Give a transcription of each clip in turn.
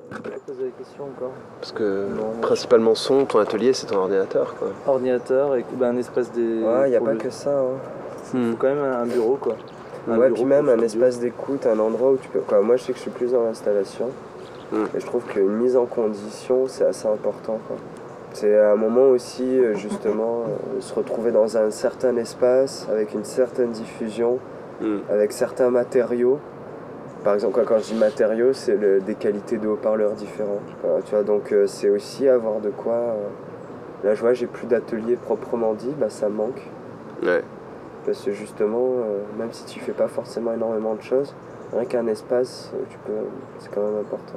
Poser la question encore. Parce que Non. principalement son, ton atelier c'est ton ordinateur quoi. Ordinateur et un espace des. Ouais, il n'y a pas que ça. Hein. Il faut quand même un bureau quoi. Ouais, puis même un espace d'écoute, un endroit où tu peux. Quoi. Moi, je sais que je suis plus dans l'installation. Et je trouve qu'une mise en condition, c'est assez important. Quoi. C'est un moment aussi, justement, se retrouver dans un certain espace, avec une certaine diffusion, avec certains matériaux. Par exemple, quand je dis matériaux, c'est des qualités de haut-parleurs différents. Tu vois, donc c'est aussi avoir de quoi. Là, je vois, j'ai plus d'atelier proprement dit, ça me manque. Ouais. Parce que justement, même si tu fais pas forcément énormément de choses, rien qu'un espace, c'est quand même important.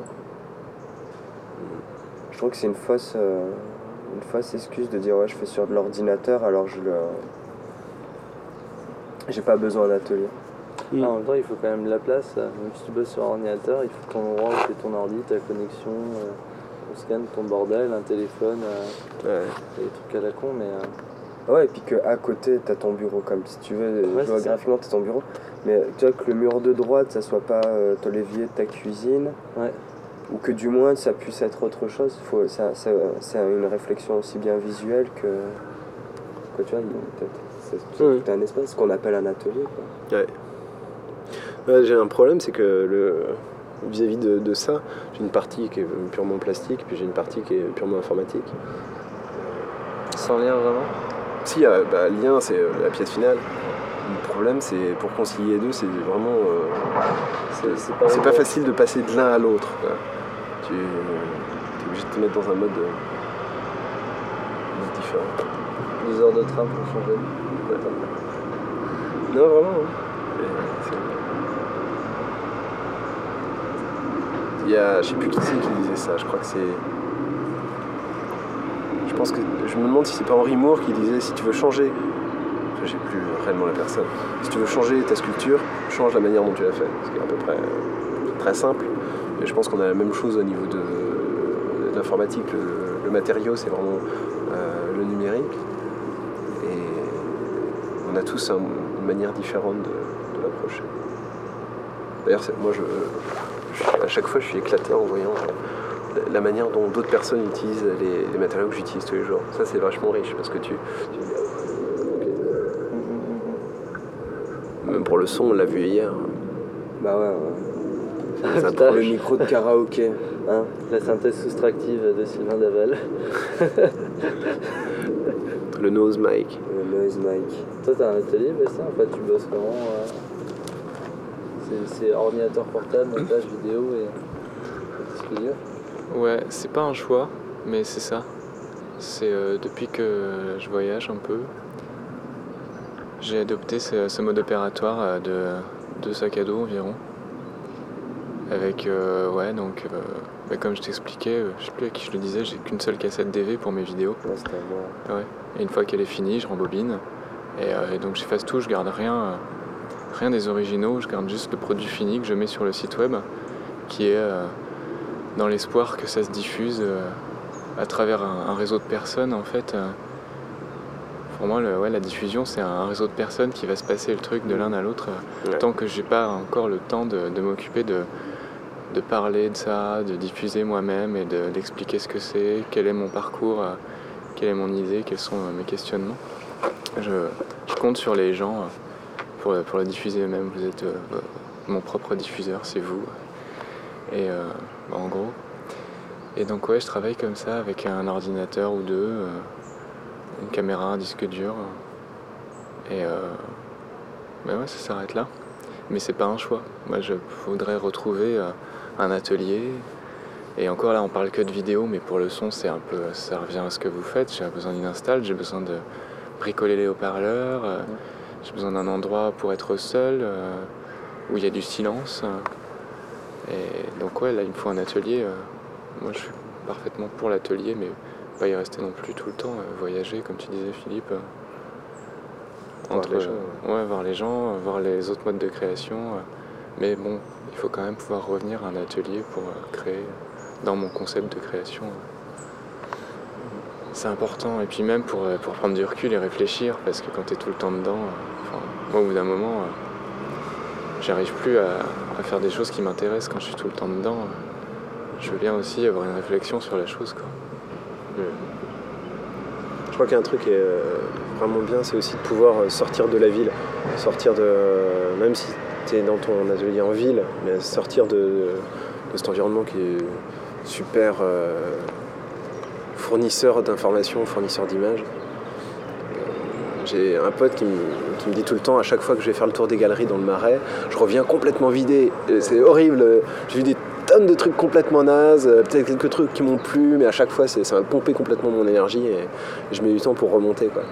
Je trouve que c'est une fausse excuse de dire ouais, je fais sur de l'ordinateur alors j'ai pas besoin d'atelier. En même temps, il faut quand même de la place. Même si tu bosses sur ordinateur, il faut ton endroit où tu fais ton ordi, ta connexion, ton scan, ton bordel, un téléphone, des trucs à la con, mais. Ouais, et puis qu'à côté, t'as ton bureau, comme si tu veux, géographiquement, t'as ton bureau. Mais tu vois que le mur de droite, ça soit pas ton l'évier de ta cuisine. Ouais. Ou que du moins, ça puisse être autre chose. C'est une réflexion aussi bien visuelle que tu vois, c'est un espace, ce qu'on appelle un atelier. Quoi. Ouais. Ouais, j'ai un problème, c'est que vis-à-vis de ça, j'ai une partie qui est purement plastique, puis j'ai une partie qui est purement informatique. Sans lien vraiment ? Si, le lien, c'est la pièce finale. Le problème, c'est pour concilier les deux, c'est vraiment. C'est pas facile de passer de l'un à l'autre. Quoi. Tu es obligé de te mettre dans un mode différent. 2 heures de train pour changer. Ouais. Non, vraiment. Je sais plus qui c'est qui disait ça, je crois que c'est. Je me demande si c'est pas Henri Moore qui disait si tu veux changer. Je sais plus réellement la personne. Si tu veux changer ta sculpture, change la manière dont tu l'as fait. Ce qui est à peu près très simple. Et je pense qu'on a la même chose au niveau de l'informatique. Le matériau, c'est vraiment le numérique. Et on a tous une manière différente de l'approcher. D'ailleurs, moi, à chaque fois, je suis éclaté en voyant la manière dont d'autres personnes utilisent les matériaux que j'utilise tous les jours. Ça, c'est vachement riche parce que même pour le son, on l'a vu hier. Bah ouais. Le micro de karaoké. Hein, la synthèse soustractive de Sylvain Daval. Le nose mic. Le nose mic. Toi, t'as un atelier, ça ? En fait, tu bosses comment c'est ordinateur portable, montage vidéo et disque dur. Ouais, c'est pas un choix, mais c'est ça. C'est depuis que je voyage un peu, j'ai adopté ce mode opératoire de 2 sacs à dos environ. Avec, comme je t'expliquais, je sais plus à qui je le disais, j'ai qu'une seule cassette DV pour mes vidéos. Ouais, c'était à moi. Ouais. Et une fois qu'elle est finie, je rembobine. Et donc j'efface tout, je garde rien des originaux, je garde juste le produit fini que je mets sur le site web, qui est dans l'espoir que ça se diffuse à travers un réseau de personnes en fait. Pour moi, la diffusion, c'est un réseau de personnes qui va se passer le truc de l'un à l'autre. Tant que j'ai pas encore le temps de m'occuper de parler de ça, de diffuser moi-même et d'expliquer ce que c'est, quel est mon parcours, quelle est mon idée, quels sont mes questionnements. Je compte sur les gens pour le diffuser eux-mêmes. Vous êtes mon propre diffuseur, c'est vous. Et en gros. Et donc je travaille comme ça avec un ordinateur ou deux, une caméra, un disque dur. Et ça s'arrête là. Mais c'est pas un choix. Moi, je voudrais retrouver un atelier. Et encore là, on parle que de vidéo, mais pour le son, c'est un peu, ça revient à ce que vous faites. J'ai besoin d'une install, j'ai besoin de bricoler les haut-parleurs, j'ai besoin d'un endroit pour être seul, où il y a du silence. Et donc là, il me faut un atelier. Moi, je suis parfaitement pour l'atelier, mais pas y rester non plus tout le temps. Voyager, comme tu disais, Philippe. Voir les gens, voir les autres modes de création. Mais bon, il faut quand même pouvoir revenir à un atelier pour créer dans mon concept de création. C'est important. Et puis même pour prendre du recul et réfléchir, parce que quand tu es tout le temps dedans, moi au bout d'un moment, j'arrive plus à faire des choses qui m'intéressent quand je suis tout le temps dedans. je veux bien aussi avoir une réflexion sur la chose, quoi. Je crois qu'il y a un truc qui est vraiment bien, c'est aussi de pouvoir sortir de la ville, même si tu es dans ton atelier en ville, mais sortir de cet environnement qui est super fournisseur d'informations, fournisseur d'images. J'ai un pote qui me dit tout le temps, à chaque fois que je vais faire le tour des galeries dans le Marais, je reviens complètement vidé. C'est horrible, j'ai vu des tonnes de trucs complètement nazes, peut-être quelques trucs qui m'ont plu, mais à chaque fois ça va pomper complètement mon énergie et je mets du temps pour remonter, quoi.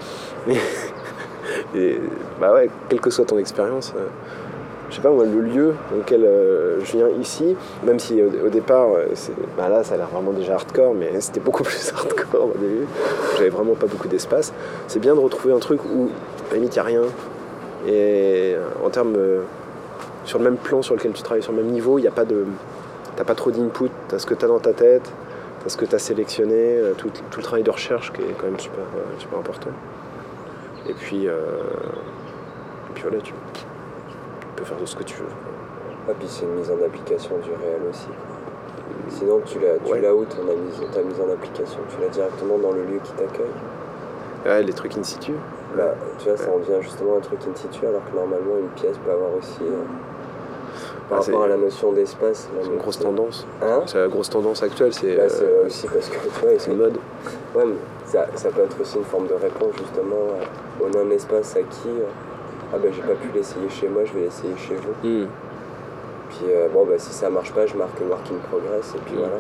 Et bah ouais, quelle que soit ton expérience, je sais pas moi, le lieu dans lequel je viens ici, même si au départ, là ça a l'air vraiment déjà hardcore, mais c'était beaucoup plus hardcore au début, j'avais vraiment pas beaucoup d'espace, c'est bien de retrouver un truc où à la limite il n'y a rien, et en termes, sur le même plan sur lequel tu travailles, sur le même niveau, il n'y a pas de... T'as pas trop d'input, t'as ce que t'as dans ta tête, t'as ce que t'as sélectionné, tout le travail de recherche qui est quand même super important. Et puis voilà, tu peux faire de ce que tu veux. Ah, puis c'est une mise en application du réel aussi. Sinon tu l'as où ta mise en application? Tu l'as directement dans le lieu qui t'accueille? Ouais, les trucs in situ. Là, tu vois, ça en devient justement un truc in situ, alors que normalement une pièce peut avoir aussi... Par rapport à la notion d'espace. C'est une grosse tendance. Hein? C'est la grosse tendance actuelle. C'est aussi parce que tu vois, c'est une mode. Ouais, mais ça peut être aussi une forme de réponse justement au non-espace acquis. J'ai pas pu l'essayer chez moi, je vais l'essayer chez vous. Puis si ça marche pas, je marque work in progress et puis voilà.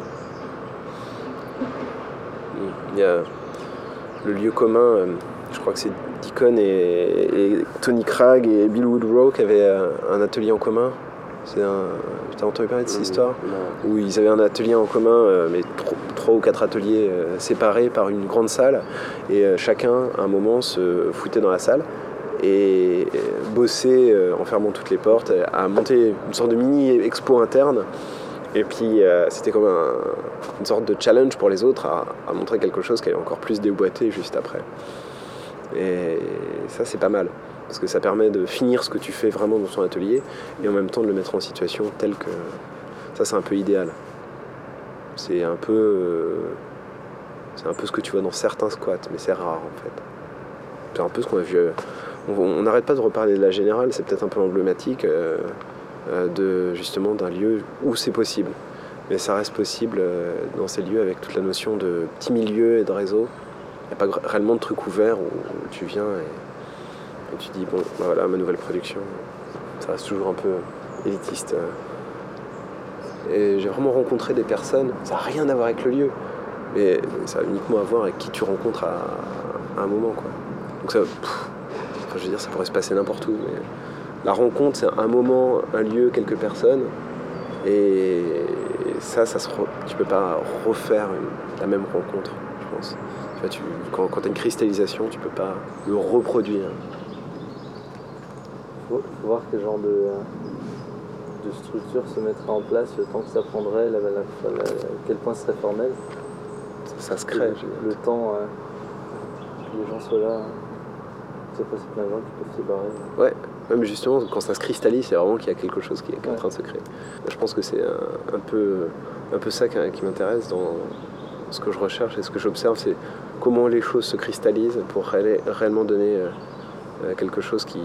Il y a le lieu commun, je crois que c'est Deacon et Tony Cragg et Bill Woodrow qui avaient un atelier en commun. T'as entendu parler de cette histoire? Où ils avaient un atelier en commun, mais 3 ou 4 ateliers séparés par une grande salle, et chacun à un moment se foutait dans la salle et bossait en fermant toutes les portes, à monter une sorte de mini expo interne, et puis c'était comme une sorte de challenge pour les autres à montrer quelque chose qui allait encore plus déboîter juste après. Et ça c'est pas mal, parce que ça permet de finir ce que tu fais vraiment dans ton atelier et en même temps de le mettre en situation telle que... Ça, c'est un peu idéal. C'est un peu ce que tu vois dans certains squats, mais c'est rare en fait. C'est un peu ce qu'on a vu... On n'arrête pas de reparler de la Générale, c'est peut-être un peu emblématique justement d'un lieu où c'est possible. Mais ça reste possible dans ces lieux avec toute la notion de petit milieu et de réseau. Il n'y a pas réellement de truc ouvert où tu viens et tu dis, voilà, ma nouvelle production, ça reste toujours un peu élitiste. Et j'ai vraiment rencontré des personnes, ça n'a rien à voir avec le lieu, mais ça a uniquement à voir avec qui tu rencontres à un moment, quoi. Donc ça, je veux dire, ça pourrait se passer n'importe où, mais la rencontre, c'est un moment, un lieu, quelques personnes, et ça tu peux pas refaire la même rencontre, je pense. Quand tu as une cristallisation, tu peux pas le reproduire. Faut voir quel genre de structure se mettrait en place, le temps que ça prendrait, à quel point ce serait formel. Ça se crée. Le temps que les gens soient là, c'est pas plein de gens qui peuvent se barrer. Ouais, même justement, quand ça se cristallise, c'est vraiment qu'il y a quelque chose qui est en train de se créer. Je pense que c'est un peu ça qui m'intéresse dans ce que je recherche et ce que j'observe, c'est comment les choses se cristallisent pour réellement donner quelque chose qui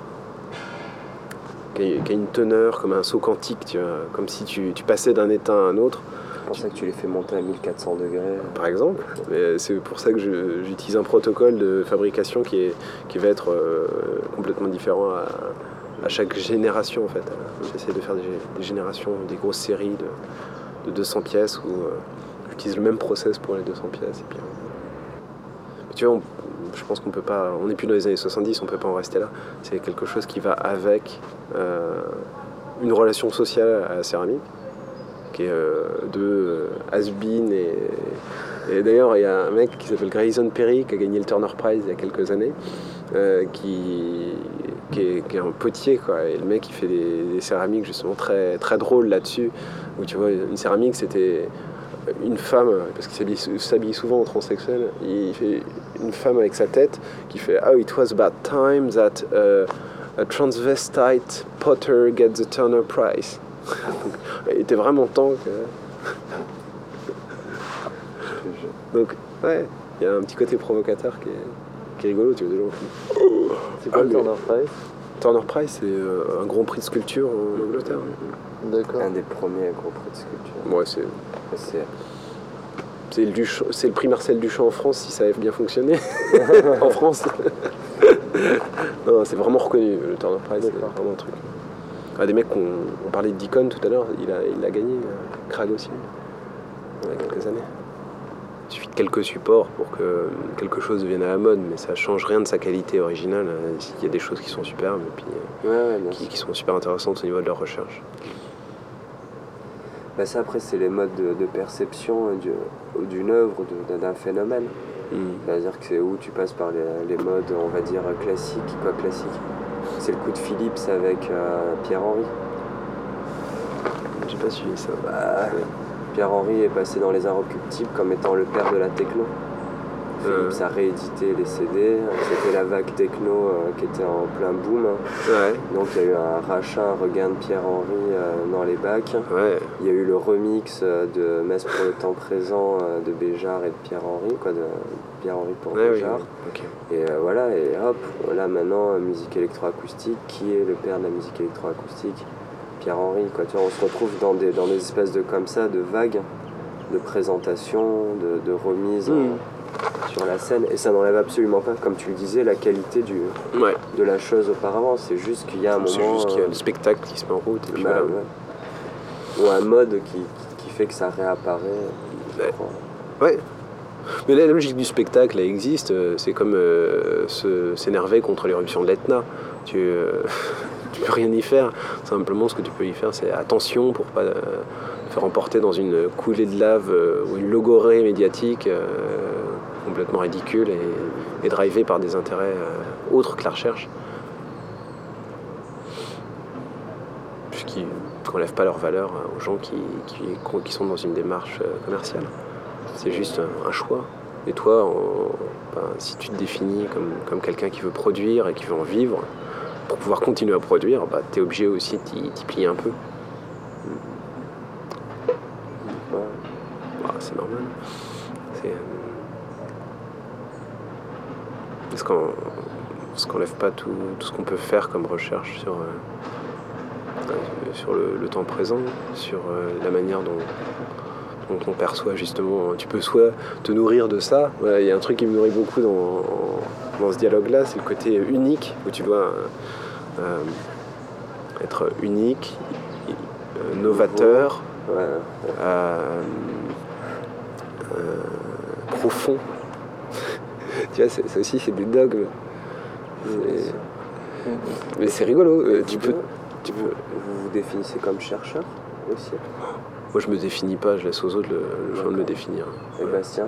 a une teneur, comme un saut quantique, tu vois, comme si tu passais d'un état à un autre. C'est pour ça que tu les fais monter à 1400 degrés. Par exemple, mais c'est pour ça que j'utilise un protocole de fabrication qui va être complètement différent à chaque génération en fait. J'essaie de faire des générations, des grosses séries de 200 pièces où j'utilise le même process pour les 200 pièces. Et puis, tu vois, je pense qu'on peut pas, on n'est plus dans les années 70, on peut pas en rester là. C'est quelque chose qui va avec une relation sociale à la céramique, qui est de has-been et d'ailleurs il y a un mec qui s'appelle Grayson Perry qui a gagné le Turner Prize il y a quelques années, qui est un potier, quoi, et le mec il fait des céramiques justement très, très drôles là-dessus, où tu vois une céramique c'était une femme, parce qu'il s'habille souvent en transsexuel, il fait une femme avec sa tête qui fait « Oh, it was about time that a transvestite potter gets the Turner Prize ». Il était vraiment temps Donc, ouais, il y a un petit côté provocateur qui est rigolo, tu vois, des gens qui... C'est quoi le Turner Prize? Turner Prize, c'est un grand prix de sculpture en Angleterre. D'accord. Un des premiers gros prix de sculpture. Ouais, c'est le prix Marcel Duchamp en France, si ça avait bien fonctionné. En France. Non, c'est vraiment reconnu, le Turner Prize, c'est vraiment un truc. Ah, des mecs, on parlait de Deacon tout à l'heure, il a gagné, Cragg aussi, il y a quelques années. Il suffit de quelques supports pour que quelque chose devienne à la mode, mais ça change rien de sa qualité originale. Il y a des choses qui sont superbes et puis qui sont super intéressantes au niveau de leur recherche. Bah ça, après, c'est les modes de perception d'une œuvre, d'un phénomène. C'est-à-dire que c'est où tu passes par les modes, on va dire, classiques. Quoi, classique? C'est le coup de Philips avec Pierre-Henry. J'ai pas suivi ça. Pierre-Henry est passé dans les Inrecuptibles comme étant le père de la techno. Philips a réédité les CD, c'était la vague techno qui était en plein boom. Ouais. Donc il y a eu un rachat, un regain de Pierre-Henry dans les bacs. Ouais. Il y a eu le remix de Messe pour le temps présent de Béjart et de Pierre-Henry, de Pierre-Henry pour Béjart. Oui. Okay. Et voilà, et hop, là maintenant, musique électroacoustique, qui est le père de la musique électroacoustique? Pierre-Henry, quoi. Tu vois, on se retrouve dans des espèces de comme ça, de vagues, de présentation, de remise sur la scène, et ça n'enlève absolument pas, comme tu le disais, la qualité de la chose auparavant. C'est juste qu'il y a un moment. C'est juste qu'il y a le spectacle qui se met en route. Et puis voilà. Ou un mode qui fait que ça réapparaît. Ouais. Mais la logique du spectacle, elle existe. C'est comme s'énerver contre l'éruption de l'Etna. Tu peux rien y faire. Simplement, ce que tu peux y faire, c'est attention pour pas faire emporter dans une coulée de lave ou une logorrhée médiatique complètement ridicule et drivée par des intérêts autres que la recherche. Puisqu'ils n'enlèvent pas leur valeur aux gens qui sont dans une démarche commerciale. C'est juste un choix. Et toi, si tu te définis comme quelqu'un qui veut produire et qui veut en vivre, pour pouvoir continuer à produire, tu es obligé aussi d'y plier un peu. C'est normal. Parce qu'on lève pas tout ce qu'on peut faire comme recherche sur le temps présent, sur la manière dont on perçoit justement. Tu peux soit te nourrir de ça. Il y a un truc qui me nourrit beaucoup dans ce dialogue-là, c'est le côté unique, où tu dois être unique, novateur, profond. Tu vois, ça aussi, c'est des dogmes. Mais c'est rigolo. Vous vous définissez comme chercheur aussi? Moi, je me définis pas, je laisse aux autres le choix de me définir. Et Bastien?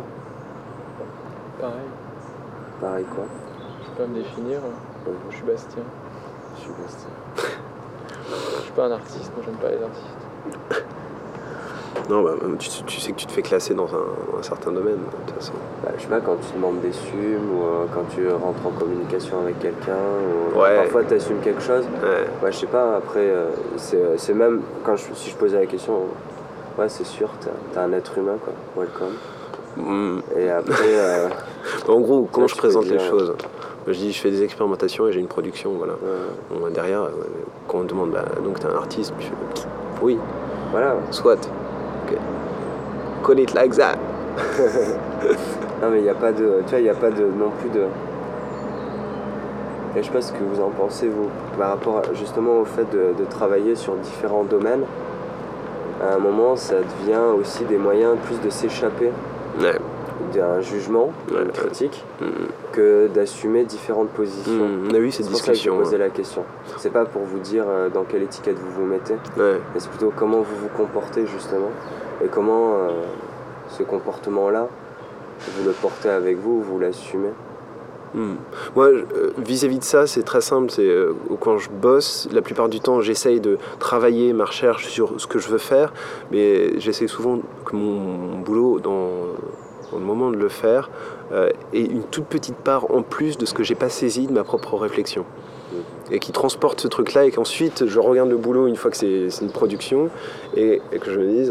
Pareil quoi? Je peux pas me définir. Je suis Bastien. Je suis Bastien. Je suis pas un artiste, moi j'aime pas les artistes. Non, tu sais que tu te fais classer dans un certain domaine, de toute façon. Je sais pas, quand tu demandes des sums, ou quand tu rentres en communication avec quelqu'un, ou parfois tu assumes quelque chose. Je sais pas, après, c'est même, si je posais la question, c'est sûr, t'as un être humain, quoi, welcome. Et après... en gros, comment je présente les choses? Je dis, je fais des expérimentations et j'ai une production, voilà. Derrière, quand on me demande, donc t'es un artiste, je fais, oui. Voilà. Soit. Okay. Call it like that. Non, mais il n'y a pas de. Tu vois, il n'y a pas de non plus de. Et je sais pas ce que vous en pensez, vous, par rapport justement au fait de travailler sur différents domaines. À un moment, ça devient aussi des moyens plus de s'échapper d'un jugement, d'une critique, que d'assumer différentes positions. On a eu cette discussion. C'est pour ça que je posais la question. C'est pas pour vous dire dans quelle étiquette vous vous mettez, mais c'est plutôt comment vous vous comportez justement, et comment ce comportement-là, vous le portez avec vous, vous l'assumez. Moi, vis-à-vis de ça, c'est très simple. C'est quand je bosse, la plupart du temps, j'essaye de travailler ma recherche sur ce que je veux faire, mais j'essaie souvent que mon boulot, dans le moment de le faire, ait une toute petite part en plus de ce que j'ai pas saisi de ma propre réflexion. Et qui transporte ce truc-là, et qu'ensuite, je regarde le boulot une fois que c'est une production, et que je me dise,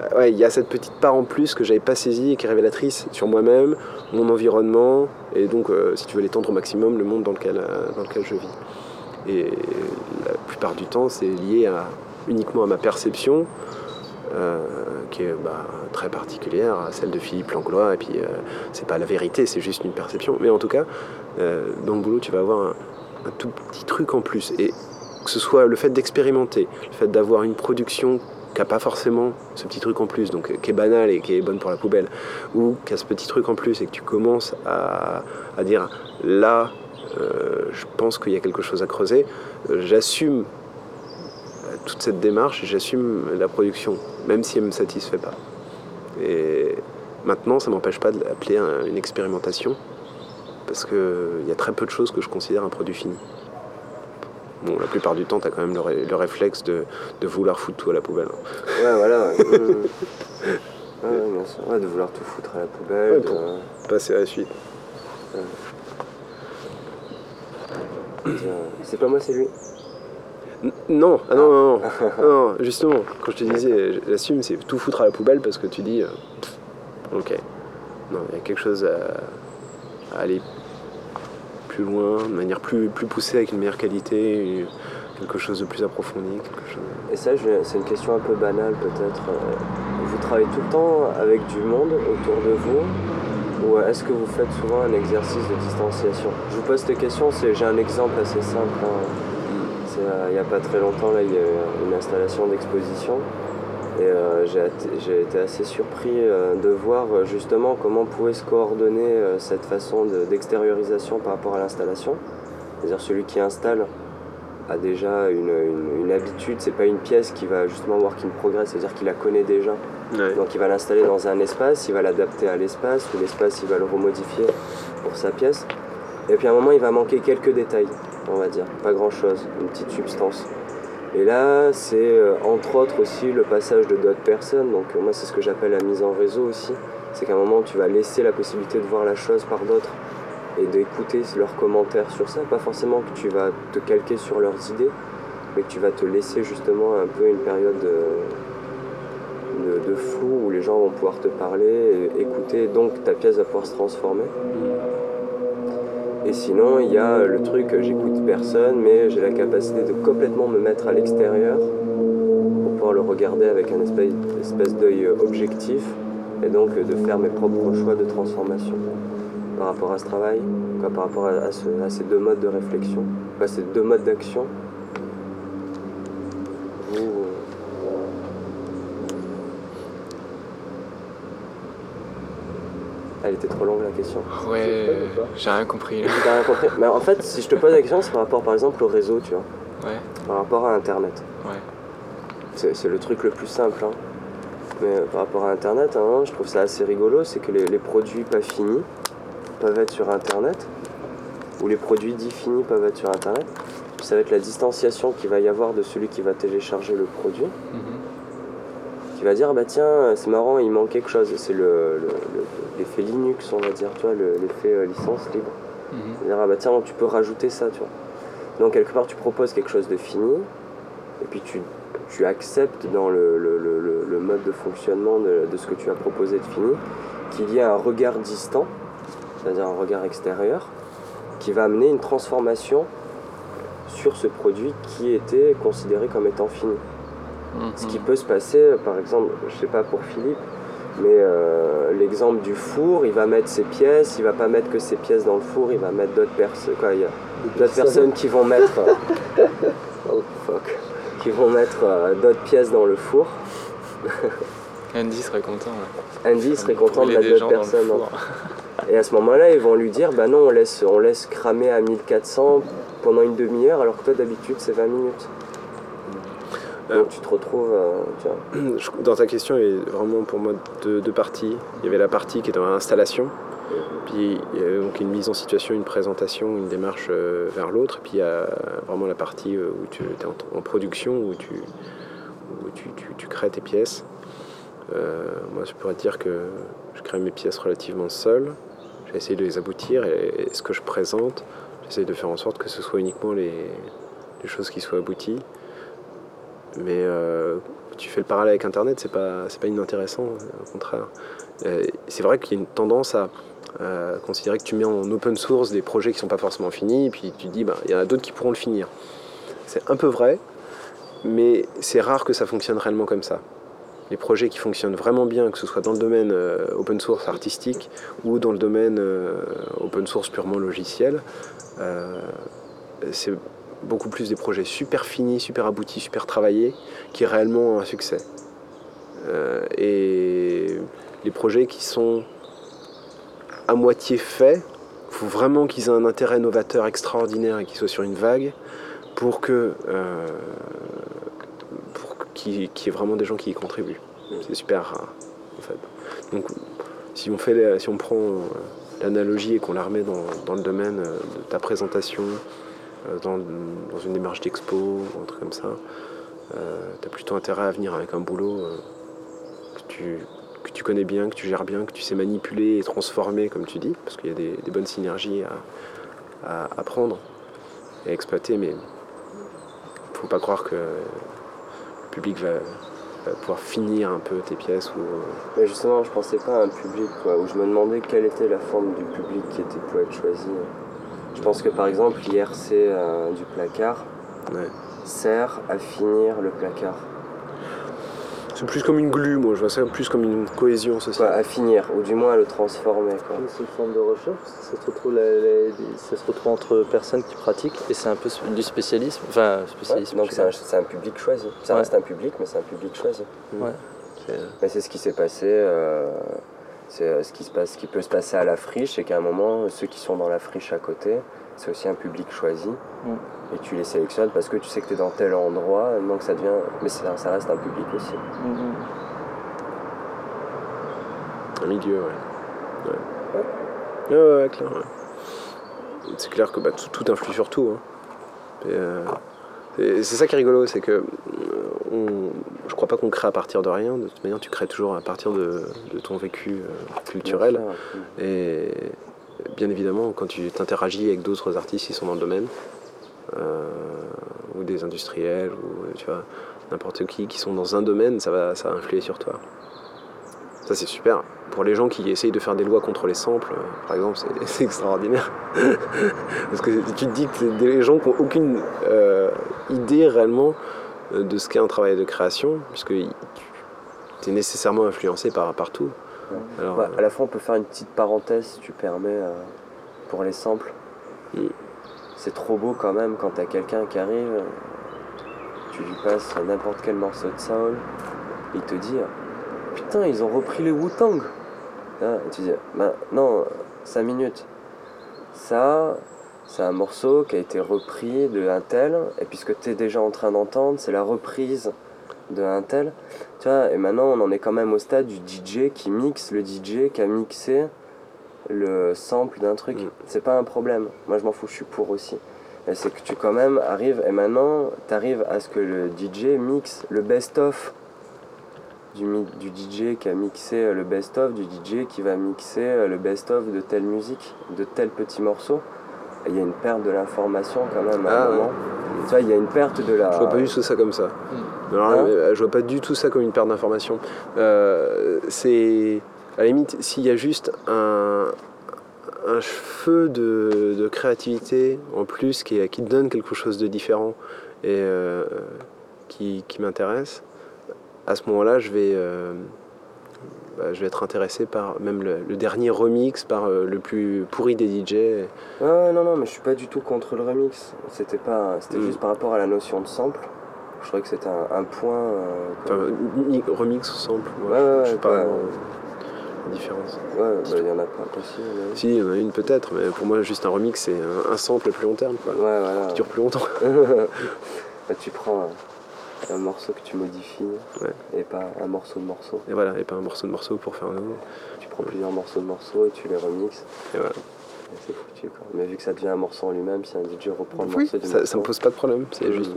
ouais, il y a cette petite part en plus que j'avais pas saisie et qui est révélatrice sur moi-même, mon environnement, et donc, si tu veux, l'étendre au maximum, le monde dans lequel je vis. Et la plupart du temps, c'est lié uniquement à ma perception, qui est très particulière, à celle de Philippe Langlois, et puis c'est pas la vérité, c'est juste une perception. Mais en tout cas, dans le boulot, tu vas avoir un tout petit truc en plus. Et que ce soit le fait d'expérimenter, le fait d'avoir une production qui n'a pas forcément ce petit truc en plus, donc qui est banal et qui est bonne pour la poubelle, ou qui a ce petit truc en plus et que tu commences à dire là, je pense qu'il y a quelque chose à creuser, j'assume toute cette démarche, j'assume la production, même si elle ne me satisfait pas. Et maintenant, ça ne m'empêche pas de l'appeler une expérimentation, parce qu'il y a très peu de choses que je considère un produit fini. Bon, la plupart du temps, tu as quand même le réflexe de vouloir foutre tout à la poubelle. Ouais, voilà. Ouais. Ouais, bien sûr. Ouais, de vouloir tout foutre à la poubelle. Ouais, pour passer à la suite. Ouais. C'est pas moi, c'est lui. Non, non, justement, quand je te disais, j'assume, c'est tout foutre à la poubelle parce que tu dis, ok, non, il y a quelque chose à aller plus loin, de manière plus poussée, avec une meilleure qualité, quelque chose de plus approfondi. Et ça, c'est une question un peu banale peut-être. Vous travaillez tout le temps avec du monde autour de vous, ou est-ce que vous faites souvent un exercice de distanciation? Je vous pose cette question, j'ai un exemple assez simple. Il n'y a pas très longtemps, là, il y a une installation d'exposition. Et j'ai été assez surpris de voir justement comment pouvait se coordonner cette façon d'extériorisation par rapport à l'installation. C'est-à-dire celui qui installe a déjà une habitude, c'est pas une pièce qui va justement work in progress, c'est-à-dire qu'il la connaît déjà. Ouais. Donc il va l'installer dans un espace, il va l'adapter à l'espace, ou l'espace il va le remodifier pour sa pièce. Et puis à un moment il va manquer quelques détails, on va dire, pas grand-chose, une petite substance. Et là, c'est entre autres aussi le passage de d'autres personnes. Donc moi, c'est ce que j'appelle la mise en réseau aussi. C'est qu'à un moment, tu vas laisser la possibilité de voir la chose par d'autres et d'écouter leurs commentaires sur ça. Pas forcément que tu vas te calquer sur leurs idées, mais que tu vas te laisser justement un peu une période de flou où les gens vont pouvoir te parler, et écouter, donc ta pièce va pouvoir se transformer. Et sinon, il y a le truc, j'écoute personne, mais j'ai la capacité de complètement me mettre à l'extérieur pour pouvoir le regarder avec un espèce d'œil objectif, et donc de faire mes propres choix de transformation par rapport à ce travail, par rapport à ces deux modes de réflexion, ces deux modes d'action. Elle était trop longue la question. Ouais, j'ai rien compris. J'ai rien compris. Mais en fait, si je te pose la question, c'est par rapport par exemple au réseau, tu vois. Ouais. Par rapport à Internet. Ouais. C'est le truc le plus simple. Hein. Mais par rapport à Internet, hein, je trouve ça assez rigolo, c'est que les produits pas finis peuvent être sur Internet, ou les produits dits finis peuvent être sur Internet. Puis ça va être la distanciation qu'il va y avoir de celui qui va télécharger le produit. Qui va dire, bah tiens, c'est marrant, il manque quelque chose. C'est l'effet Linux, on va dire, tu vois, l'effet licence libre. C'est-à-dire, ah bah tiens, tu peux rajouter ça, tu vois. Donc quelque part, tu proposes quelque chose de fini, et puis tu acceptes dans le mode de fonctionnement de ce que tu as proposé de fini, qu'il y ait un regard distant, c'est-à-dire un regard extérieur, qui va amener une transformation sur ce produit qui était considéré comme étant fini. Ce qui peut se passer, par exemple, je sais pas pour Philippe, mais l'exemple du four, il va mettre ses pièces, il va pas mettre que ses pièces dans le four, il va mettre d'autres personnes. Il y a d'autres personnes qui vont mettre qui vont mettre d'autres pièces dans le four. Andy serait content. Ouais. Andy serait content de mettre d'autres personnes dans le four. Et à ce moment-là, ils vont lui dire, bah non, on laisse cramer à 1400 pendant une demi-heure, alors que toi d'habitude c'est 20 minutes. Donc tu te retrouves, tu vois. Dans ta question, il y a vraiment pour moi deux parties. Il y avait la partie qui est dans l'installation, puis il y a donc une mise en situation, une présentation, une démarche vers l'autre, puis il y a vraiment la partie où tu es en production, où tu crées tes pièces. Moi, je pourrais te dire que je crée mes pièces relativement seul. J'essaie de les aboutir, et ce que je présente, j'essaie de faire en sorte que ce soit uniquement les choses qui soient abouties. Mais tu fais le parallèle avec Internet, c'est pas inintéressant, au contraire. C'est vrai qu'il y a une tendance à considérer que tu mets en open source des projets qui sont pas forcément finis, et puis tu te dis, il y en a d'autres qui pourront le finir. C'est un peu vrai, mais c'est rare que ça fonctionne réellement comme ça. Les projets qui fonctionnent vraiment bien, que ce soit dans le domaine open source artistique ou dans le domaine open source purement logiciel, c'est beaucoup plus des projets super finis, super aboutis, super travaillés, qui réellement ont un succès. Et les projets qui sont à moitié faits, il faut vraiment qu'ils aient un intérêt novateur extraordinaire et qu'ils soient sur une vague pour qu'il y ait vraiment des gens qui y contribuent. C'est super rare, en fait. Donc, si on prend l'analogie et qu'on la remet dans le domaine de ta présentation, dans une démarche d'expo ou un truc comme ça, tu as plutôt intérêt à venir avec un boulot que tu connais bien, que tu gères bien, que tu sais manipuler et transformer, comme tu dis, parce qu'il y a des bonnes synergies à prendre et à exploiter, mais il ne faut pas croire que le public va pouvoir finir un peu tes pièces. Mais justement, je pensais pas à un public, quoi, où je me demandais quelle était la forme du public qui pouvait être choisie. Je pense que par exemple, l'IRC du placard sert à finir le placard. C'est plus comme une glue, moi, je vois ça plus comme une cohésion sociale. À finir, ou du moins à le transformer, quoi. C'est une forme de recherche, ça se retrouve entre personnes qui pratiquent et c'est un peu du spécialisme. Enfin, spécialisme. Donc c'est un public choisi. Ça reste un public, mais c'est un public choisi. Ouais. Mais c'est ce qui s'est passé, c'est ce qui peut se passer à la friche, c'est qu'à un moment, ceux qui sont dans la friche à côté, c'est aussi un public choisi. Et tu les sélectionnes parce que tu sais que tu es dans tel endroit, donc ça devient. Mais ça reste un public aussi. Un milieu, ouais, clair. Ouais. C'est clair que tout influe sur tout. Hein. C'est ça qui est rigolo, c'est que je crois pas qu'on crée à partir de rien. De toute manière, tu crées toujours à partir de ton vécu culturel. Et bien évidemment, quand tu t'interagis avec d'autres artistes qui sont dans le domaine, ou des industriels, ou tu vois, n'importe qui sont dans un domaine, ça va influer sur toi. Ça, c'est super. Pour les gens qui essayent de faire des lois contre les samples, par exemple, c'est extraordinaire. Parce que tu te dis que c'est des gens qui n'ont aucune idée réellement de ce qu'est un travail de création, puisque tu es nécessairement influencé par tout. Alors, à la fois, on peut faire une petite parenthèse, si tu permets, pour les samples. C'est trop beau quand même quand tu as quelqu'un qui arrive, tu lui passes n'importe quel morceau de soul, il te dit putain, ils ont repris les Wu-Tang. Et tu dis non, 5 minutes. Ça, c'est un morceau qui a été repris de un tel, et puis ce que tu es déjà en train d'entendre, c'est la reprise de un tel. Tu vois, et maintenant on en est quand même au stade du DJ qui mixe, le DJ qui a mixé le sample d'un truc. C'est pas un problème. Moi je m'en fous, je suis pour aussi. Mais c'est que tu quand même arrives, et maintenant tu arrives à ce que le DJ mixe le best-of du DJ qui a mixé le best-of, du DJ qui va mixer le best-of de telle musique, de tel petit morceau. Et il y a une perte de l'information quand même à un moment. Tu vois, il y a une perte de la... Je vois pas du tout ça comme ça. Alors, je vois pas du tout ça comme une perte d'information. C'est... À la limite, s'il y a juste un feu de créativité en plus qui donne quelque chose de différent et qui m'intéresse, à ce moment-là, je vais être intéressé par même le dernier remix, par le plus pourri des DJ. Non, mais je suis pas du tout contre le remix. C'était juste par rapport à la notion de sample. Je trouvais que c'était un point... remix ou sample, je sais pas la différence. Il y en a pas aussi. Si, il y en a une peut-être, mais pour moi, juste un remix, c'est un sample à plus long terme, quoi. Qui dure plus longtemps. Tu prends un morceau que tu modifies, et pas un morceau de morceau. Et voilà, et pas un morceau de morceau pour faire un nouveau. Tu prends plusieurs morceaux de morceaux et tu les remixes. Et voilà. Et c'est foutu, quoi. Mais vu que ça devient un morceau en lui-même, si un DJ reprend le morceau du morceau... ça me pose pas de problème. C'est juste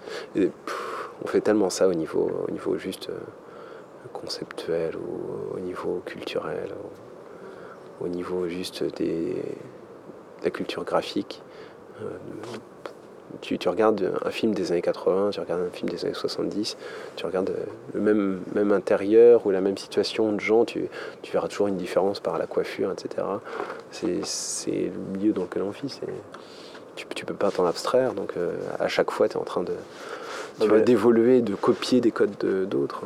on fait tellement ça au niveau juste conceptuel, ou au niveau culturel, au niveau juste de la culture graphique. Tu regardes un film des années 80, tu regardes un film des années 70, tu regardes le même intérieur ou la même situation de gens, tu verras toujours une différence par la coiffure, etc. C'est le milieu dans lequel on vit. Tu peux pas t'en abstraire, donc à chaque fois, tu es en train d'évoluer, de copier des codes d'autres.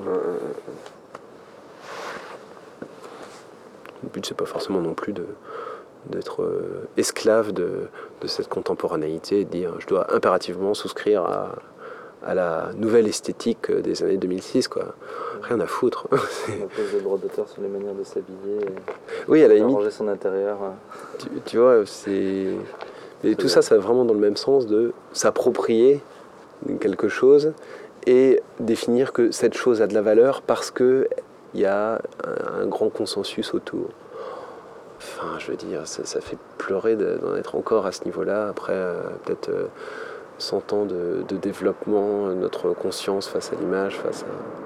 Le but, c'est pas forcément non plus d'être esclave de cette contemporanéité et de dire je dois impérativement souscrire à la nouvelle esthétique des années 2006, quoi. Rien à foutre. On pose des droits d'auteur sur les manières de s'habiller, oui, à la limite. arranger son intérieur. Tu vois, c'est... Et tout ça, ça va vraiment dans le même sens de s'approprier quelque chose et définir que cette chose a de la valeur parce qu'il y a un grand consensus autour. Enfin, je veux dire, ça fait pleurer d'en être encore à ce niveau-là, après peut-être 100 ans de développement, notre conscience face à l'image, face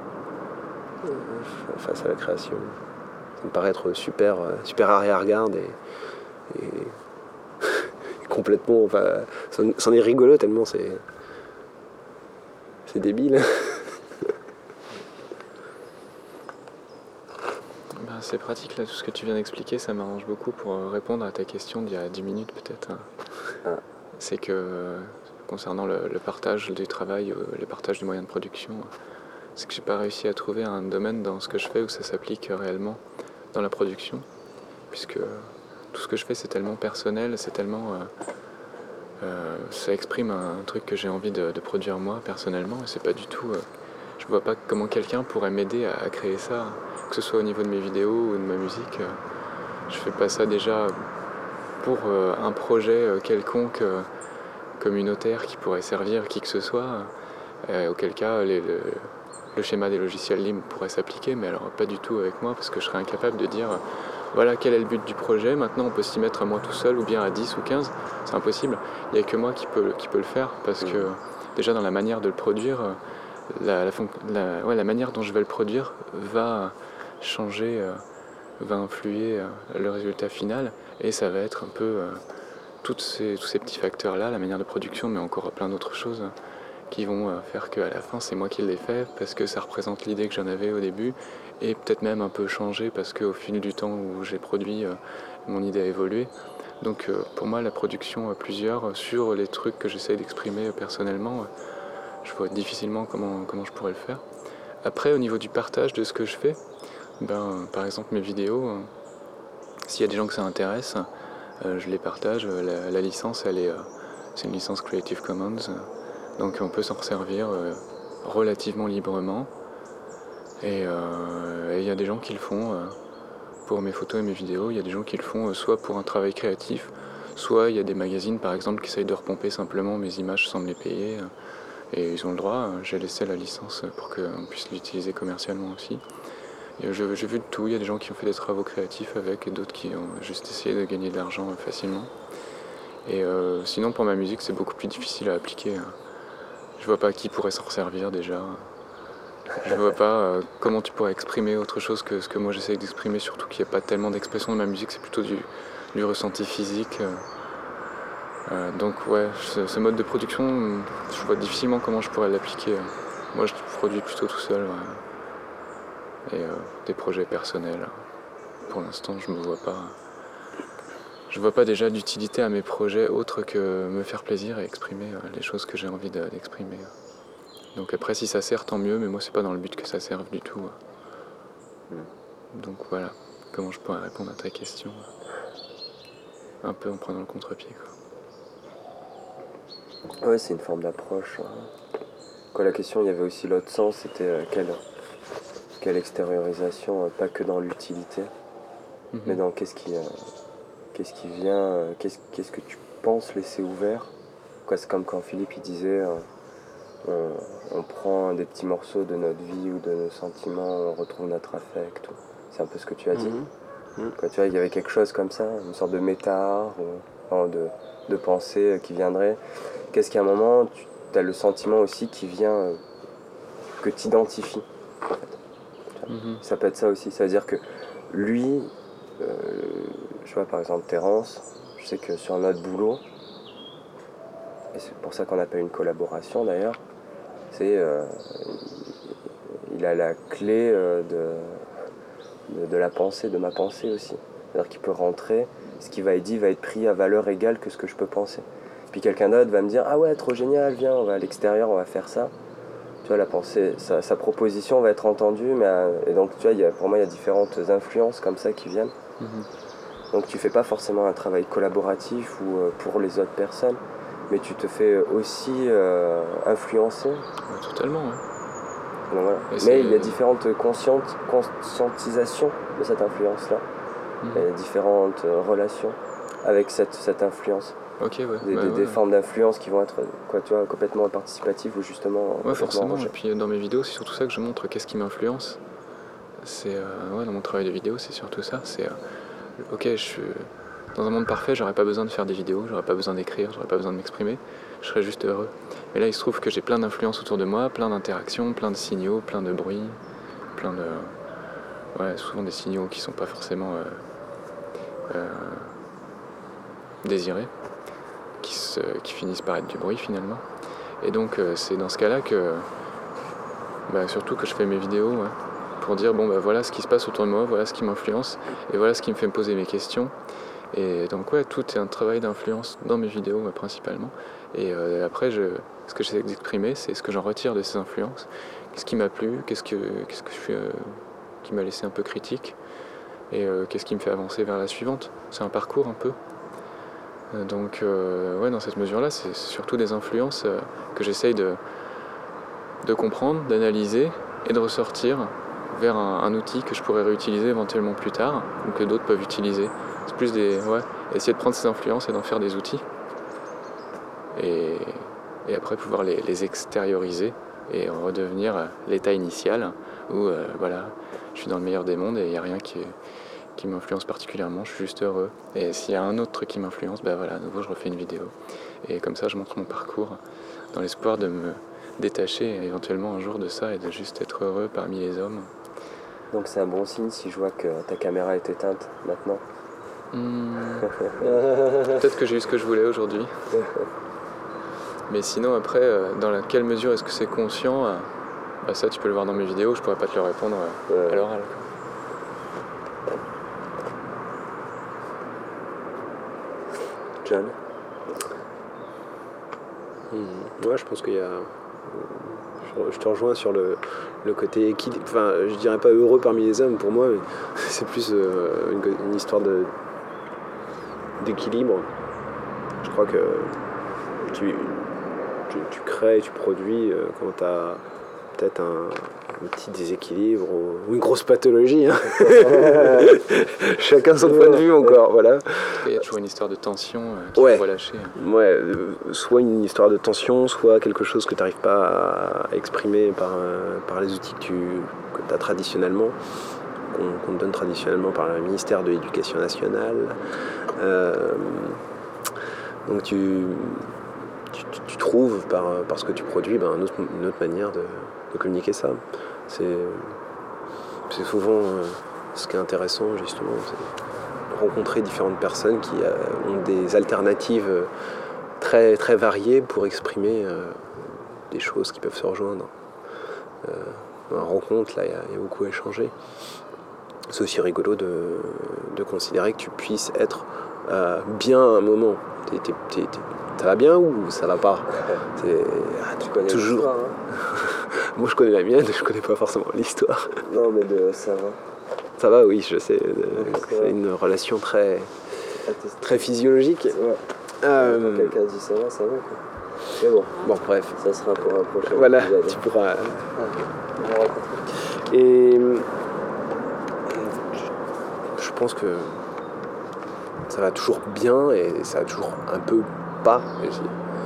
à la création. Ça me paraît être super arrière-garde et complètement... Enfin, c'en est rigolo tellement c'est débile. C'est pratique là, tout ce que tu viens d'expliquer, ça m'arrange beaucoup pour répondre à ta question d'il y a 10 minutes peut-être. C'est que concernant le partage du travail, le partage du moyen de production, c'est que j'ai pas réussi à trouver un domaine dans ce que je fais où ça s'applique réellement dans la production, puisque tout ce que je fais c'est tellement personnel, c'est tellement... ça exprime un truc que j'ai envie de produire moi personnellement, et c'est pas du tout... je vois pas comment quelqu'un pourrait m'aider à créer ça, que ce soit au niveau de mes vidéos ou de ma musique. Je fais pas ça déjà pour un projet quelconque communautaire qui pourrait servir qui que ce soit, auquel cas le schéma des logiciels libres pourrait s'appliquer, mais alors pas du tout avec moi, parce que je serais incapable de dire voilà quel est le but du projet, maintenant on peut s'y mettre à moi tout seul ou bien à 10 ou 15, c'est impossible, il n'y a que moi qui peut le faire, parce que déjà dans la manière de le produire, la manière dont je vais le produire va changer, va influer le résultat final, et ça va être un peu tous ces petits facteurs-là, la manière de production, mais encore plein d'autres choses qui vont faire qu'à la fin c'est moi qui l'ai fait, parce que ça représente l'idée que j'en avais au début, et peut-être même un peu changé, parce qu'au fil du temps où j'ai produit, mon idée a évolué. Donc pour moi la production à plusieurs sur les trucs que j'essaye d'exprimer personnellement, je vois difficilement comment je pourrais le faire. Après, au niveau du partage de ce que je fais, par exemple mes vidéos, s'il y a des gens que ça intéresse, je les partage. La licence, c'est une licence Creative Commons, donc on peut s'en servir relativement librement. Et il y a des gens qui le font pour mes photos et mes vidéos, il y a des gens qui le font soit pour un travail créatif, soit il y a des magazines par exemple qui essayent de repomper simplement mes images sans me les payer. Et ils ont le droit, j'ai laissé la licence pour qu'on puisse l'utiliser commercialement aussi. J'ai vu de tout, il y a des gens qui ont fait des travaux créatifs avec et d'autres qui ont juste essayé de gagner de l'argent facilement. Et sinon pour ma musique c'est beaucoup plus difficile à appliquer. Je vois pas qui pourrait s'en servir déjà. Je vois pas comment tu pourrais exprimer autre chose que ce que moi j'essaye d'exprimer, surtout qu'il n'y a pas tellement d'expression de ma musique, c'est plutôt du ressenti physique. Donc ouais, ce mode de production, je vois difficilement comment je pourrais l'appliquer. Moi je produis plutôt tout seul, ouais. Et des projets personnels. Pour l'instant je vois pas déjà d'utilité à mes projets autre que me faire plaisir et exprimer les choses que j'ai envie d'exprimer. Donc après si ça sert tant mieux, mais moi c'est pas dans le but que ça serve du tout. Donc voilà, comment je pourrais répondre à ta question, un peu en prenant le contre-pied, quoi. Ouais, c'est une forme d'approche. Quand la question, il y avait aussi l'autre sens, c'était quelle extériorisation, pas que dans l'utilité, mais dans qu'est-ce qui vient, qu'est-ce que tu penses laisser ouvert. C'est comme quand Philippe il disait on prend des petits morceaux de notre vie ou de nos sentiments, on retrouve notre affect. C'est un peu ce que tu as dit. Quand tu vois, il y avait quelque chose comme ça, une sorte de méta, de pensée qui viendrait. Qu'est-ce qu'à un moment, tu as le sentiment aussi qui vient, que tu identifies. En fait. Ça peut être ça aussi. Ça veut dire que lui, je vois par exemple Terence, je sais que sur notre boulot, et c'est pour ça qu'on appelle une collaboration d'ailleurs, c'est il a la clé de la pensée, de ma pensée aussi. C'est-à-dire qu'il peut rentrer, ce qui va être dit va être pris à valeur égale que ce que je peux penser. Puis quelqu'un d'autre va me dire « Ah ouais, trop génial, viens, on va à l'extérieur, on va faire ça ». Tu vois, la pensée, sa proposition va être entendue, et donc tu vois, pour moi, il y a différentes influences comme ça qui viennent. Donc tu fais pas forcément un travail collaboratif ou pour les autres personnes, mais tu te fais aussi influencer. Totalement, ouais. Donc, voilà. Mais il y a différentes conscientisations de cette influence-là. Il y a différentes relations avec cette influence. Ok, ouais. Des formes d'influence qui vont être tu vois, complètement participatives ou justement. Ouais, forcément. Et puis dans mes vidéos, c'est surtout ça que je montre qu'est-ce qui m'influence. C'est dans mon travail de vidéo, c'est surtout ça. C'est ok, je suis dans un monde parfait, j'aurais pas besoin de faire des vidéos, j'aurais pas besoin d'écrire, j'aurais pas besoin de m'exprimer, je serais juste heureux. Mais là, il se trouve que j'ai plein d'influences autour de moi, plein d'interactions, plein de signaux, plein de bruits, plein de souvent des signaux qui sont pas forcément désirés, qui finissent par être du bruit finalement. Et donc c'est dans ce cas-là que surtout que je fais mes vidéos pour dire voilà ce qui se passe autour de moi, voilà ce qui m'influence et voilà ce qui me fait me poser mes questions. Et donc tout est un travail d'influence dans mes vidéos principalement. Et après ce que j'essaie d'exprimer, c'est ce que j'en retire de ces influences, qu'est-ce qui m'a plu, qu'est-ce que je suis qui m'a laissé un peu critique et qu'est-ce qui me fait avancer vers la suivante. C'est un parcours un peu. Donc dans cette mesure-là, c'est surtout des influences que j'essaye de comprendre, d'analyser et de ressortir vers un outil que je pourrais réutiliser éventuellement plus tard ou que d'autres peuvent utiliser. C'est plus essayer de prendre ces influences et d'en faire des outils et après pouvoir les extérioriser et en redevenir l'état initial où je suis dans le meilleur des mondes et il n'y a rien qui m'influence particulièrement, je suis juste heureux. Et s'il y a un autre truc qui m'influence, à nouveau je refais une vidéo. Et comme ça je montre mon parcours dans l'espoir de me détacher éventuellement un jour de ça et de juste être heureux parmi les hommes. Donc c'est un bon signe si je vois que ta caméra est éteinte maintenant. Peut-être que j'ai eu ce que je voulais aujourd'hui. Mais sinon après, dans quelle mesure est-ce que c'est conscient ça tu peux le voir dans mes vidéos, je pourrais pas te le répondre à l'oral. John. Ouais, je pense qu'il y a... Je te rejoins sur le côté équilibre. Enfin, je dirais pas heureux parmi les hommes pour moi, mais c'est plus une histoire d'équilibre. Je crois que tu crées, tu produis quand tu as peut-être un petit déséquilibre ou une grosse pathologie. Hein. Chacun son point de vue encore, voilà. Il y a toujours une histoire de tension qu'il faut relâcher. Ouais, soit une histoire de tension, soit quelque chose que tu n'arrives pas à exprimer par les outils que tu as traditionnellement, qu'on te donne traditionnellement par le ministère de l'Éducation nationale. Donc tu trouves par ce que tu produis une autre manière de communiquer ça. C'est souvent ce qui est intéressant justement, c'est de rencontrer différentes personnes qui ont des alternatives très, très variées pour exprimer des choses qui peuvent se rejoindre. Dans la rencontre, là, il y a beaucoup à échanger. C'est aussi rigolo de considérer que tu puisses être bien à un moment. Ça va bien ou ça va pas? Tu connais toujours. l'histoire, hein. Moi je connais la mienne, je connais pas forcément l'histoire. Non mais ça va. Ça va, oui, je sais. C'est une relation très, très physiologique. Ouais. Quand quelqu'un dit ça va quoi. Mais bon, Bref. Ça sera pour un prochain Voilà, épisode. tu pourras... Et je pense que ça va toujours bien et ça va toujours un peu pas aussi.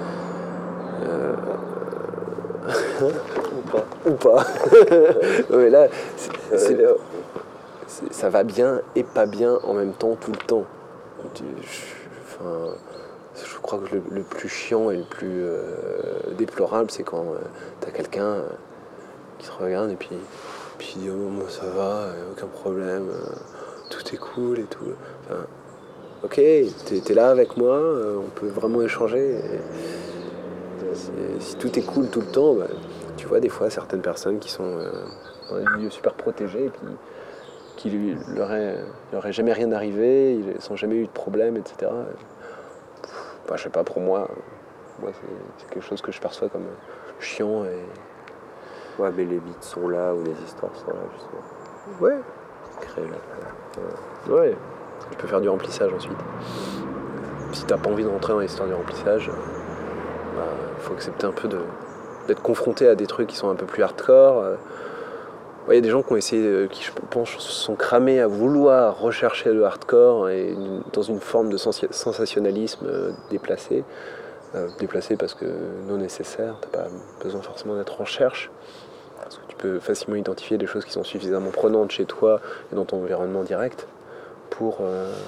Ou pas. Mais là, ça va bien et pas bien en même temps tout le temps. Je crois que le plus chiant et le plus déplorable, c'est quand t'as quelqu'un qui te regarde et puis il dit moi ça va, aucun problème, tout est cool et tout. Enfin, ok, t'es là avec moi, on peut vraiment échanger. Si tout est cool tout le temps, bah, tu vois des fois certaines personnes qui sont dans des milieux super protégés et qui leur est jamais rien arrivé, ils n'ont jamais eu de problème, etc. Bah, je sais pas, pour moi c'est quelque chose que je perçois comme chiant. Ouais, mais les mythes sont là, ou les histoires sont là, justement. Ouais. Créer la... Ouais. Tu peux faire du remplissage ensuite. Si t'as pas envie de rentrer dans l'histoire du remplissage, faut accepter un peu d'être confronté à des trucs qui sont un peu plus hardcore. Il y a des gens qui ont essayé, qui je pense se sont cramés à vouloir rechercher le hardcore et dans une forme de sensationnalisme déplacé. Déplacé parce que non nécessaire, t'as pas besoin forcément d'être en recherche. Parce que tu peux facilement identifier des choses qui sont suffisamment prenantes chez toi et dans ton environnement direct pour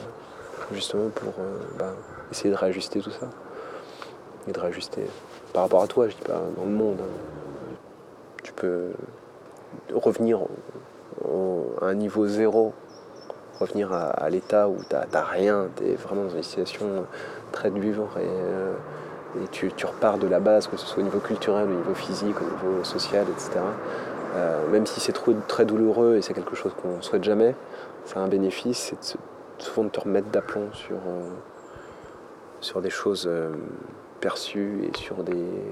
essayer de réajuster tout ça. Et de réajuster par rapport à toi, je dis pas dans le monde. Tu peux revenir à un niveau zéro, revenir à l'état où t'as rien, t'es vraiment dans une situation très dure et tu repars de la base, que ce soit au niveau culturel, au niveau physique, au niveau social, etc. Même si c'est très douloureux et c'est quelque chose qu'on ne souhaite jamais, ça a un bénéfice, c'est souvent de te remettre d'aplomb sur des choses perçues et sur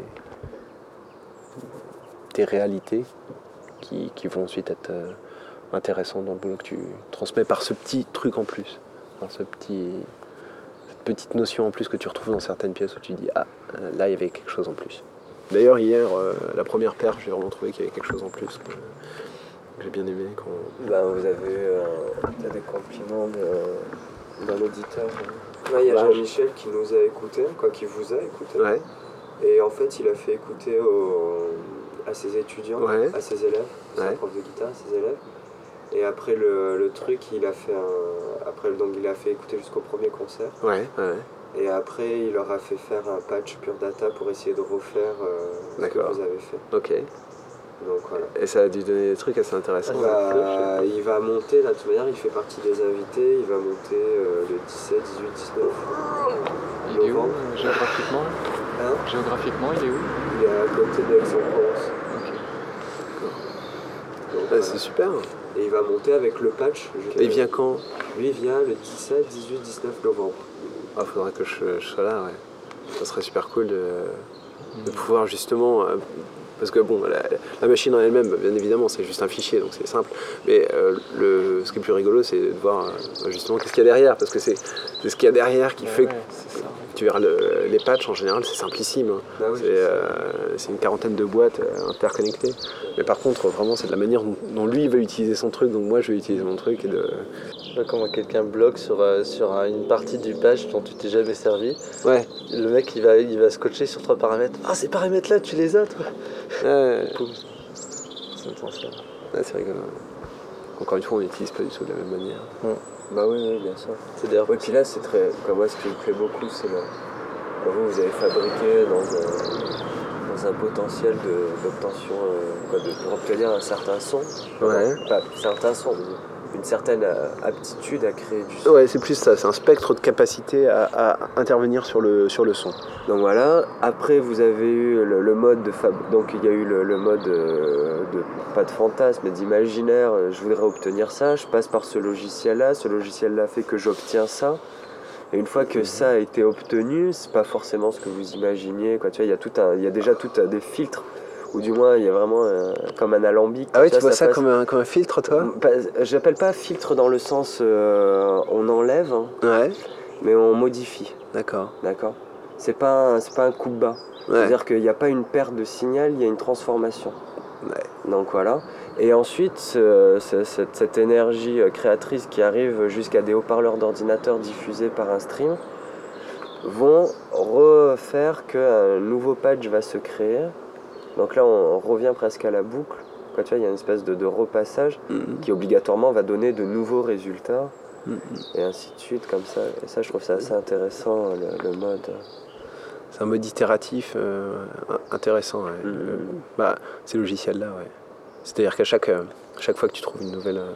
des réalités qui vont ensuite être intéressantes dans le boulot que tu transmets par ce petit truc en plus, par cette petite notion en plus que tu retrouves dans certaines pièces où tu dis là il y avait quelque chose en plus. D'ailleurs hier, la première perf, j'ai vraiment trouvé qu'il y avait quelque chose en plus que j'ai bien aimé. Vous avez des compliments d'un auditeur. Là, il y a Jean-Michel qui nous a écoutés, qui vous a écouté. Ouais. Et en fait, il a fait écouter à ses étudiants, ouais. à ses élèves, c'est un prof de guitare, à ses élèves. Et après le truc, il a fait il a fait écouter jusqu'au premier concert. Ouais. Et après, il leur a fait faire un patch Pure Data pour essayer de refaire ce que vous avez fait. Ok. Donc voilà. Et ça a dû donner des trucs assez intéressants. Il va monter, là, de toute manière, il fait partie des invités, il va monter le 17, 18, 19 Il est où géographiquement Géographiquement, il est où? Il est à côté d'Aix-en-Provence. Okay. C'est super. Et il va monter avec le patch. Et il vient quand? Lui, il vient le 17, 18, 19 novembre. Ah, faudrait que je sois là, ouais. Ça serait super cool de pouvoir justement... parce que bon, la machine en elle-même, bien évidemment, c'est juste un fichier, donc c'est simple. Mais ce qui est plus rigolo, c'est de voir justement qu'est-ce qu'il y a derrière. Parce que c'est ce qu'il y a derrière qui fait que... Tu verras les patchs, en général, c'est simplissime. Hein. Bah oui, c'est une quarantaine de boîtes interconnectées. Mais par contre, vraiment, c'est de la manière dont lui il va utiliser son truc, donc moi je vais utiliser mon truc. Comment quelqu'un bloque sur une partie du patch dont tu t'es jamais servi. Ouais. Le mec il va scotcher sur 3 paramètres. Ah, ces paramètres là, tu les as toi? Ouais. Poum. Ça me transfère. Ouais, c'est rigolo. Encore une fois, on n'utilise pas du tout de la même manière. Bah oui, bien sûr. C'est d'ailleurs. Oui, puis là, c'est très. Moi, ce qui me plaît beaucoup, c'est vous avez fabriqué dans un potentiel d'obtention, pour obtenir un certain son. Ouais. Pas un certain son, une certaine aptitude à créer du son. Ouais, c'est plus ça, c'est un spectre de capacité à intervenir sur le son. Donc voilà, après vous avez eu le mode de donc il y a eu le mode pas de fantasme mais d'imaginaire, je voudrais obtenir ça, je passe par ce logiciel-là fait que j'obtiens ça. Et une fois que ça a été obtenu, c'est pas forcément ce que vous imaginiez, quoi. Tu vois, il y a déjà des filtres. Ou du moins, il y a vraiment comme un alambic. Ah oui, tu vois ça comme un filtre, toi? J'appelle pas filtre dans le sens on enlève, ouais. Mais on modifie. D'accord. C'est pas un coup de bas. Ouais. C'est-à-dire qu'il n'y a pas une perte de signal, il y a une transformation. Ouais. Donc voilà. Et ensuite, cette énergie créatrice qui arrive jusqu'à des haut-parleurs d'ordinateur diffusés par un stream vont refaire qu'un nouveau patch va se créer. Donc là, on revient presque à la boucle. Tu vois, il y a une espèce de repassage qui obligatoirement va donner de nouveaux résultats. Et ainsi de suite, comme ça. Et ça, je trouve ça assez intéressant, le mode. C'est un mode itératif intéressant. Ouais. Ces logiciels-là, ouais. C'est-à-dire qu'à chaque fois que tu trouves une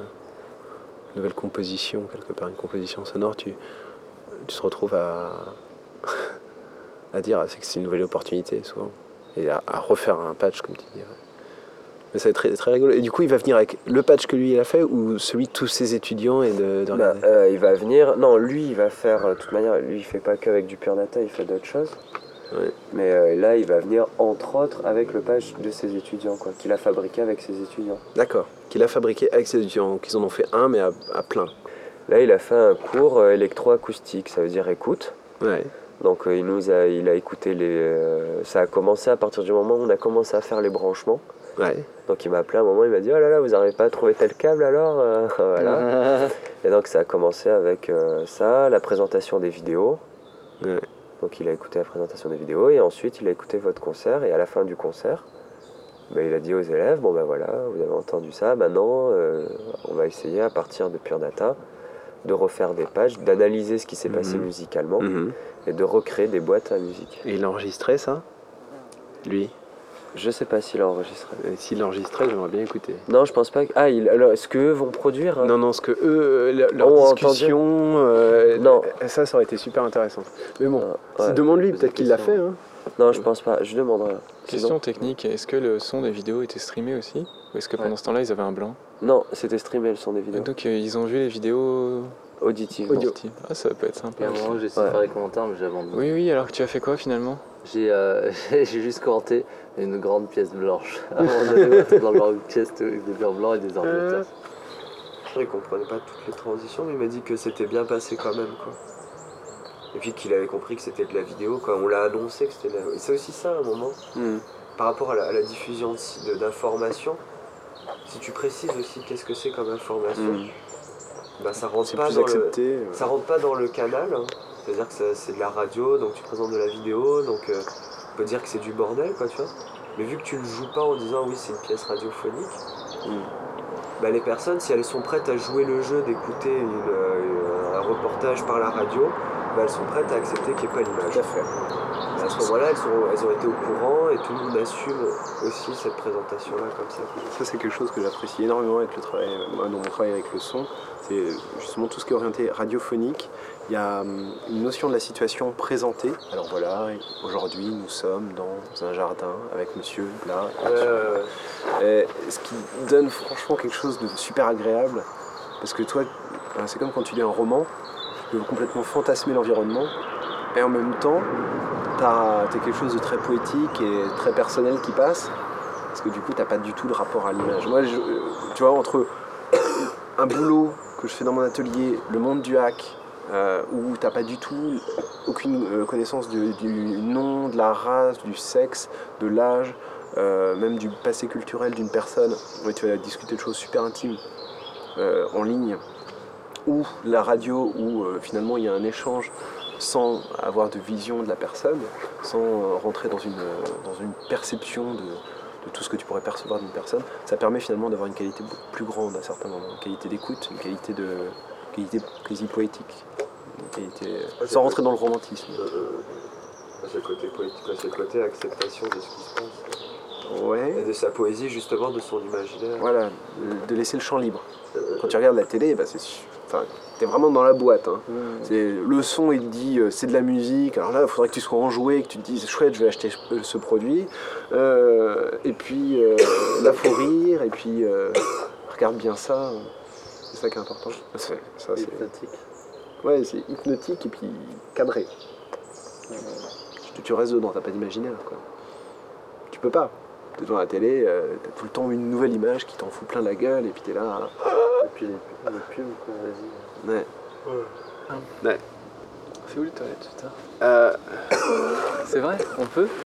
nouvelle composition, quelque part, une composition sonore, tu te retrouves à dire que c'est une nouvelle opportunité, souvent. et à refaire un patch, comme tu dis. Ouais. Mais ça va être très, très rigolo. Et du coup, il va venir avec le patch que lui il a fait ou celui de tous ses étudiants et de regarder. Il va venir. Non, lui, il va faire. De toute manière, lui, il fait pas qu'avec du Pure Data, il fait d'autres choses. Ouais. Mais là, il va venir entre autres avec le patch de ses étudiants, quoi, qu'il a fabriqué avec ses étudiants. D'accord. Qu'il a fabriqué avec ses étudiants. Donc, ils en ont fait un, mais à plein. Là, il a fait un cours électroacoustique, ça veut dire écoute. Ouais. Donc, il a écouté ça a commencé à partir du moment où on a commencé à faire les branchements. Ouais. Donc il m'a appelé un moment, il m'a dit oh là là, vous n'arrivez pas à trouver tel câble alors voilà. Et donc ça a commencé avec ça, la présentation des vidéos. Ouais. Donc il a écouté la présentation des vidéos et ensuite il a écouté votre concert et à la fin du concert, il a dit aux élèves bon ben voilà, vous avez entendu ça, maintenant on va essayer à partir de Pure Data de refaire des pages, d'analyser ce qui s'est passé musicalement et de recréer des boîtes à musique. Et il enregistrait ça, lui? Je sais pas s'il a enregistré. S'il enregistrait, j'aimerais bien écouter. Non, je pense pas que... alors, est-ce qu'eux vont produire hein? Non, ce que eux, leur discussion... non. Ça aurait été super intéressant. Mais bon, ouais, demande-lui, peut-être qu'il l'a fait. Hein. Non, je pense pas, je demanderai. Question technique, est-ce que le son des vidéos était streamé aussi? Ou est-ce que pendant ce temps-là, ils avaient un blanc? Non, c'était streamé le son des vidéos. Donc ils ont vu les vidéos... Auditivement. Ah, ça peut être sympa. Et à un moment, j'ai essayé de faire les commentaires, mais j'ai abandonné. Oui, alors que tu as fait quoi finalement? J'ai juste commenté une grande pièce blanche. À un moment donné, on dans une pièce des murs blancs et des ordinateurs. Il comprenait pas toutes les transitions, mais il m'a dit que c'était bien passé quand même, quoi. Et puis qu'il avait compris que c'était de la vidéo, quoi. On l'a annoncé que c'était de la... Et c'est aussi ça, à un moment, par rapport à la diffusion d'informations. Si tu précises aussi qu'est-ce que c'est comme information, ça rentre pas dans ça rentre pas dans le canal, hein. C'est-à-dire que c'est de la radio, donc tu présentes de la vidéo, donc on peut dire que c'est du bordel, quoi, tu vois. Mais vu que tu le joues pas en disant oui c'est une pièce radiophonique, les personnes, si elles sont prêtes à jouer le jeu d'écouter un reportage par la radio, elles sont prêtes à accepter qu'il n'y ait pas l'image. Tout à fait. À ce moment-là, elles ont été au courant et tout le monde assume aussi cette présentation-là comme ça. Ça, c'est quelque chose que j'apprécie énormément avec le travail, moi, dans mon travail avec le son. C'est justement tout ce qui est orienté radiophonique. Il y a une notion de la situation présentée. Alors voilà, aujourd'hui, nous sommes dans un jardin avec monsieur là. Ce qui donne franchement quelque chose de super agréable. Parce que toi, c'est comme quand tu lis un roman, tu peux complètement fantasmer l'environnement. Et en même temps, t'as quelque chose de très poétique et très personnel qui passe, parce que du coup t'as pas du tout de rapport à l'image. Moi, tu vois, entre un boulot que je fais dans mon atelier, le monde du hack, où t'as pas du tout aucune connaissance du nom, de la race, du sexe, de l'âge, même du passé culturel d'une personne, où tu vas discuter de choses super intimes en ligne, ou la radio où finalement il y a un échange sans avoir de vision de la personne, sans rentrer dans une perception de tout ce que tu pourrais percevoir d'une personne, ça permet finalement d'avoir une qualité beaucoup plus grande à certains moments, une qualité d'écoute, une qualité quasi poétique, sans rentrer dans le romantisme. C'est le côté poétique, c'est le côté acceptation de ce qui se passe. Ouais. Et de sa poésie justement, de son imaginaire. Voilà, de laisser le champ libre. Quand tu regardes la télé, t'es vraiment dans la boîte. Hein. Le son, il te dit c'est de la musique. Alors là, il faudrait que tu sois enjoué, que tu te dises chouette, je vais acheter ce produit. Et puis là, faut rire. Et puis regarde bien ça. C'est ça qui est important. C'est hypnotique. Ouais, c'est hypnotique et puis cadré. Tu restes dedans, t'as pas d'imaginaire, quoi. Tu peux pas. T'es devant la télé, t'as tout le temps une nouvelle image qui t'en fout plein la gueule et puis t'es là. Et puis les pubs, quoi, vas-y. Ouais. C'est où les toilettes, putain? C'est vrai, on peut?